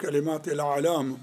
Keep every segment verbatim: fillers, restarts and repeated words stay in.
كلمات الأعلام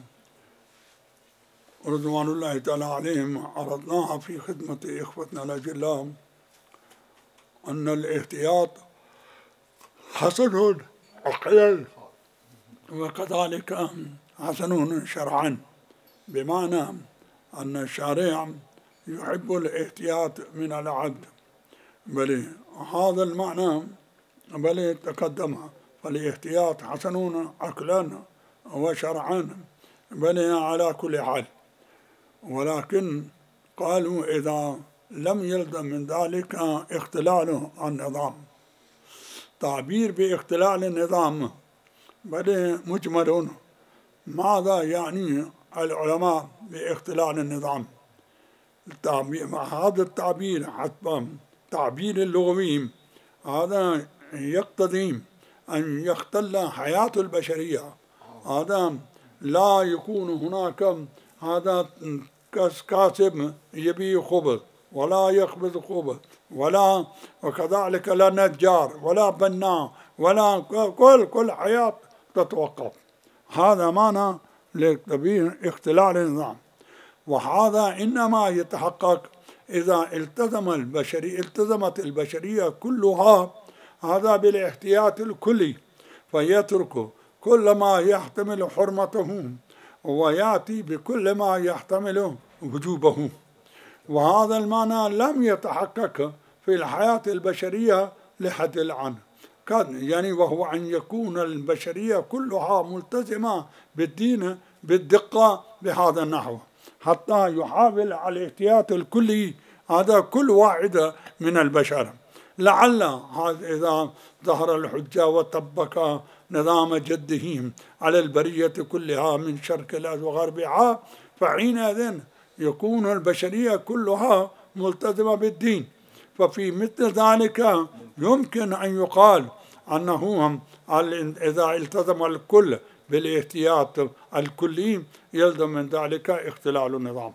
رضوان الله تعالى عليهم عرضناها في خدمة إخوتنا الأجلاء أن الاحتياط حسن عقلا وكذلك حسن شرعا، بمعنى أن الشارع يحب الاحتياط من العبد، بل هذا المعنى بل تقدم، فالاحتياط حسن عقلا وشرعا بل على كل حال. ولكن قالوا إذا لم يلزم من ذلك اختلال النظام، تعبير باختلال النظام بل مجمل. ماذا يعني العلماء باختلال النظام؟ هذا التعبير حسب تعبير اللغوي هذا يقتضي أن يختل حياة البشرية، هذا لا يكون هناك هذا كاسب يبيع خبز ولا يخبز خبز ولا، وكذلك لا نجار ولا بناء ولا، كل كل حياة تتوقف. هذا معنى لتبين اختلال النظام، وهذا إنما يتحقق إذا التزم البشرية التزمت البشرية كلها هذا بالاحتياط الكلي، فيترك كل ما يحتمل حرمته ويأتي بكل ما يحتمل وجوبه. وهذا المعنى لم يتحقق في الحياة البشرية لحد الآن، يعني وهو أن يكون البشرية كلها ملتزمة بالدين بالدقة بهذا النحو، حتى يحاول على الاحتياط الكلي هذا كل واحد من البشر. لعل إذا ظهر الحجة وطبق نظام جده على البرية كلها من شرق الأرض وغربها، فحينئذ يكون البشرية كلها ملتزمة بالدين. ففي مثل ذلك يمكن أن يقال أنه إذا التزم الكل بالاحتياط الكلي يلزم من ذلك اختلال النظام.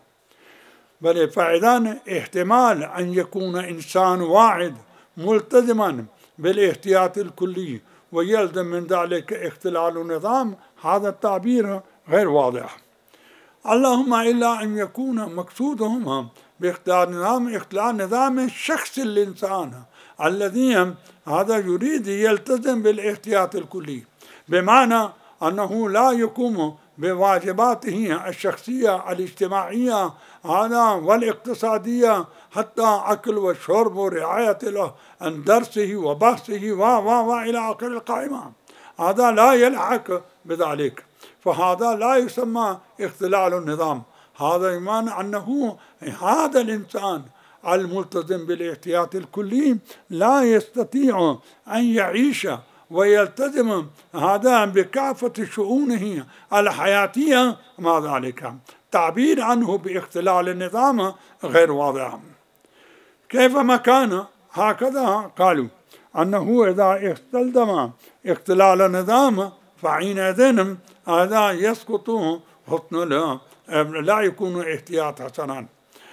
بل فإذا احتمال أن يكون إنسان واحد ملتزما بالاحتياط الكلي ويلزم من ذلك اختلال النظام، هذا التعبير غير واضح. اللهم إلا أن يكون مقصودهم باختلال النظام اختلال نظام الشخص الإنسان الذي هذا يريد يلتزم بالاحتياط الكلي، بمعنى أنه لا يقوم بواجباته الشخصية الاجتماعية هذا والاقتصادية، حتى أكل وشرب ورعاية له عن درسه وبحثه و و و إلى آخر القائمة، هذا لا يلحق بذلك، فهذا لا يسمى اختلال النظام. هذا يمعنى أنه هذا الإنسان الملتزم بالاحتياط الكلي لا يستطيع أن يعيش ويلتزم هذا بكافة شؤونه الحياتية مع ذلك. تعبير عنه باختلال النظام غير واضح. كيف ما كان هكذا قالوا أنه إذا استلزم اختلال النظام فحينئذ هذا يسقط حسن لا يكون احتياط حسنا.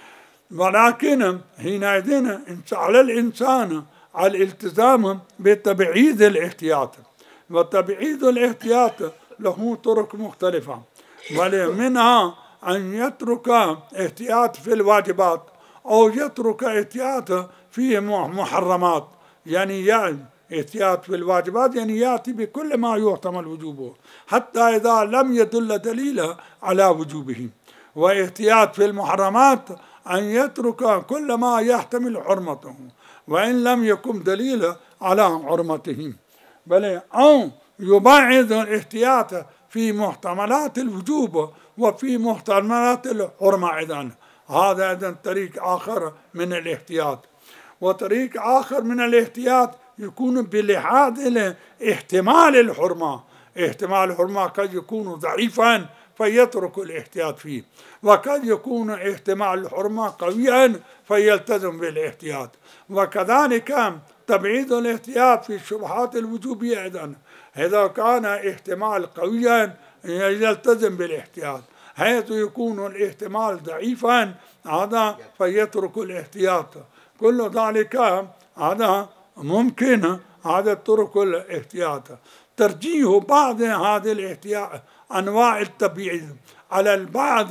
ولكن حينئذ على الإنسان على الالتزام بتبعيد الاحتياط، وتبعيد الاحتياط له طرق مختلفة، ومنها أن يترك احتياط في الواجبات أو يترك احتياط في محرمات. يعني يعني احتياط في الواجبات يعني يأتي بكل ما يحتمل وجوبه حتى إذا لم يدل دليل على وجوبه. واحتياط في المحرمات أن يترك كل ما يحتمل حرمته وإن لم يكن دليل على حرمته، بل أو يبعد الاحتياط في محتملات الوجوب وفي محتملات الحرمة. إذن هذا إذن طريق آخر من الاحتياط. وطريق آخر من الاحتياط يكون بلحاظ احتمال الحرمة. احتمال الحرمة قد يكون ضعيفا فيترك الاحتياط فيه، وقد يكون احتمال الحرمة قويا فيلتزم بالاحتياط. وكذلك تبعيد الاحتياط في الشبهات الوجوبية أيضا، إذا كان احتمال قويا يلتزم بالاحتياط، حيث يكون الاحتمال ضعيفا هذا فيترك الاحتياط. كل ذلك هذا ممكن هذا ترك الاحتياط. ترجيح بعض هذه الاحتياط أنواع التبعيض على البعض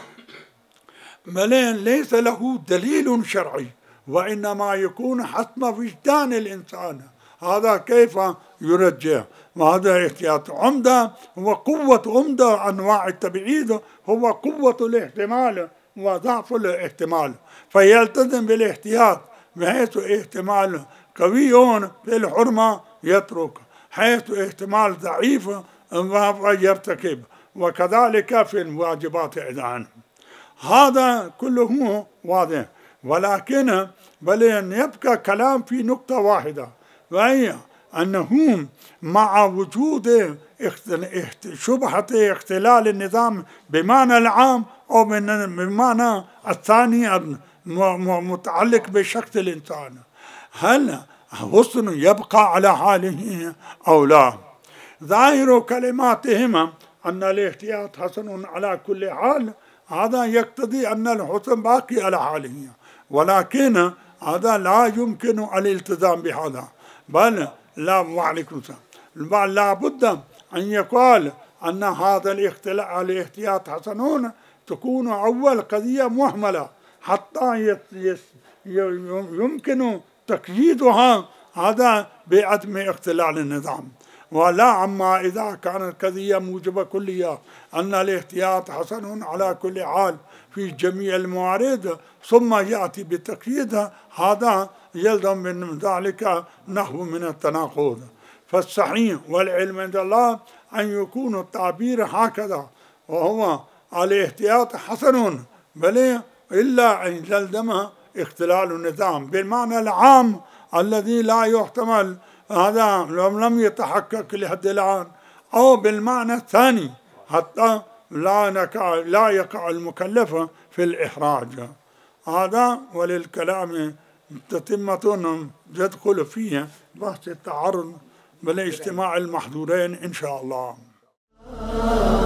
بل ليس له دليل شرعي، وإنما يكون حسب وجدان الإنسان. هذا كيف يرجع؟ وهذا احتياط عمدة، وقوة عمدة أنواع التبعيض هو قوة الاحتمال وضعف الاحتمال، فيلتزم بالاحتياط بحيث احتمال قوي في الحرمة يترك، حيث احتمال ضعيف يرتكب، وكذلك في الواجبات أيضا. هذا كله واضح، ولكن بل أن يبقى كلام في نقطة واحدة، وهي أنه مع وجود شبهة اختلال النظام بمعنى العام أو بمعنى الثاني متعلق بشخص الإنسان، هل حسن يبقى على حاله أو لا؟ ظاهر كلماتهما أن الاحتياط حسن على كل حال، هذا يقتضي أن الحسن باقي على حاله، ولكن هذا لا يمكن الالتزام بهذا، بل لا وعليكم السلام بل لا بد أن يقال أن هذا الاحتياط حسنون تكون أول قضية مهملة حتى يمكن تقييدها هذا بعدم اختلال النظام، ولا أما إذا كانت قضية موجبة كلية أن الاحتياط حسن على كل حال في جميع الموارد ثم يأتي بتقييدها، هذا يلزم من ذلك نحو من التناقض. فالصحيح والعلم عند الله أن يكون التعبير هكذا، وهو الاحتياط حسن بل إلا أن يلزم اختلال النظام بالمعنى العام الذي لا يحتمل هذا لم يتحقق لحد الآن، أو بالمعنى الثاني حتى لا نقع لا يقع المكلف في الإحراج. هذا وللكلام تتمة يدخل فيه بحث التعرض بالاجتماع المحظورين إن شاء الله.